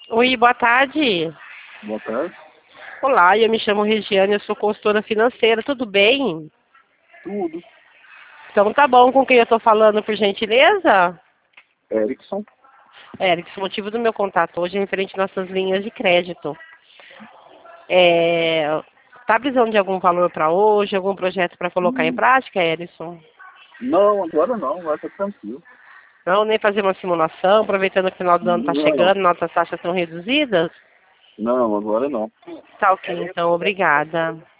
Oi, boa tarde. Boa tarde. Olá, eu me chamo Regiane, eu sou consultora financeira, tudo bem? Tudo. Então tá bom, com quem eu estou falando, por gentileza? Erickson. Eric, o motivo do meu contato hoje é referente às nossas linhas de crédito. É... Tá precisando de algum valor para hoje, algum projeto para colocar em Hum, prática, Erison? Não, agora não, vai estar tranquilo. Não, nem fazer uma simulação, aproveitando que o final do ano está Não, chegando, nossas taxas são reduzidas? não, agora não. Tá ok, então, obrigada.